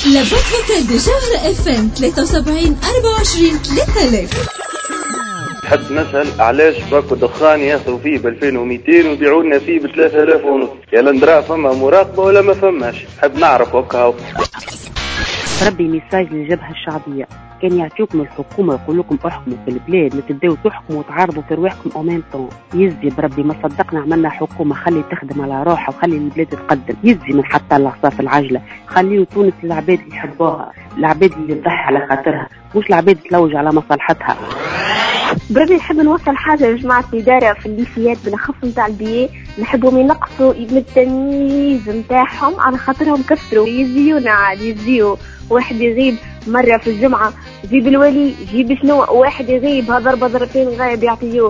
لابد فوكال دي جوهرة اف ام 73 24 3000. تحب نسأل علاش باكو دخان ياخذوا فيه ب 2200 ويبيعوا لنا فيه ب 3000 ونص؟ يا لندرا فما مراقبة ولا ما فماش؟ حب نعرف وكاو. ربي ميساج للجبهة الشعبية، كان يعطيكم الحكومة يقول لكم احكموا في البلاد، ما تبداو تحكموا وتعارضوا في رواحكم اومين طون. يزي بربي ما صدقنا عملنا حكومة، خلي تخدم على روحها وخلي البلاد تتقدم. يزي من حتى العصا في العجلة، خليوا تونس العباد اللي يحبوها، العباد اللي تضحي على خاطرها، مش العباد تلوج على مصلحتها. بربي نحب نوصل حاجة لجماعة الإدارة في الليسيات بالأخص نتاع البيئة، نحبهم ينقصوا من التمييز نتاعهم على خاطرهم كثروا يزيونا عاد يزيوا. واحد يغيب مرة في الجمعة جيب الولي جيب شنو، واحد يغيب ضربة ضربتين غايب يعطيوه.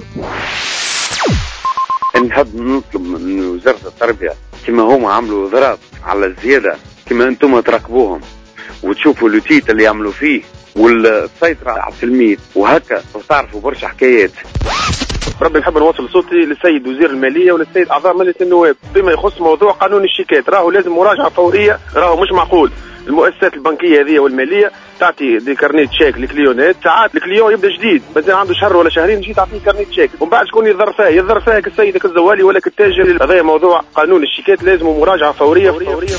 نحب نطلب من وزارة التربية كما هم عملوا ضرب على الزيادة، كما انتم تراقبوهم وتشوفوا الوتيت اللي يعملوا فيه والسيطرة على التلميذ وهكا وتعرفوا برشا حكايات. ربي نحب نوصل صوتي للسيد وزير المالية وللسيد أعضاء مجلس النواب فيما يخص موضوع قانون الشيكات، راهو لازم مراجعة فورية، راهو مش معقول المؤسسات البنكية هذه والمالية تعطي دي كارنيت شيك لكليونات، ساعات الكليون يبدا جديد مازال عنده شهر ولا شهرين تجي تعطيه كارنيت شيك ومن بعد شكون يضر فيها كالسيد كالزوالي ولا كالتاجر. هذا موضوع قانون الشيكات لازم مراجعة فورية.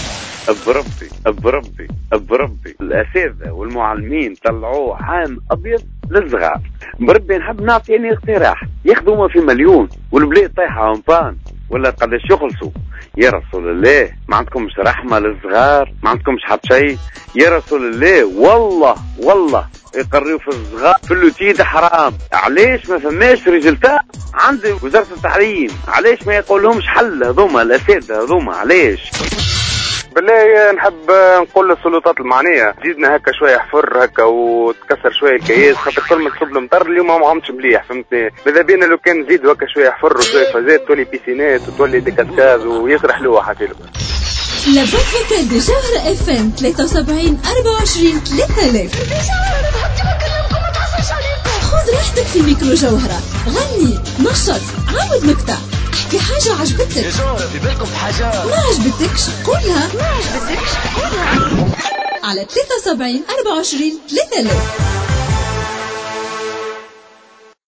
بربي الأساتذة والمعلمين طلعوه عام أبيض للصغار. بربي نحب نعطي أني اقتراح يخدموا في مليون والبلاد طايحة أمبان ولا قداش يخلصوا. يا رسول الله ما عندكمش رحمة للصغار؟ ما عندكمش حتى شيء؟ يا رسول الله والله يقريوا في الصغار في اللوتيد حرام. علاش ما فماش رجلتها عند وزارة التعليم؟ علاش ما يقولهمش حل هذوما الأساتذة هذوما؟ علاش؟ بالله نحب نقول للسلطات المعنية زيدنا هكا شوية حفر هكا وتكسر شوية الكياس، خاطر كل ما تصب المطر اليوم ما عمش مليح، فهمتني؟ ماذا بينا لو كان نزيدوا هكا شوية حفر وشوية فازات تولي بيسينات وتولي دي كاسكاز ويسرح له حافله. لابد فوكال دي جوهرة اف ام 73 24 3000. خذ راحتك في ميكرو جوهرة، غني نشط عاود نقطع، احكي حاجة عجبتك يا جوهرة في بالكم في حاجة ما عجبتكش قولها على 73 24 3000.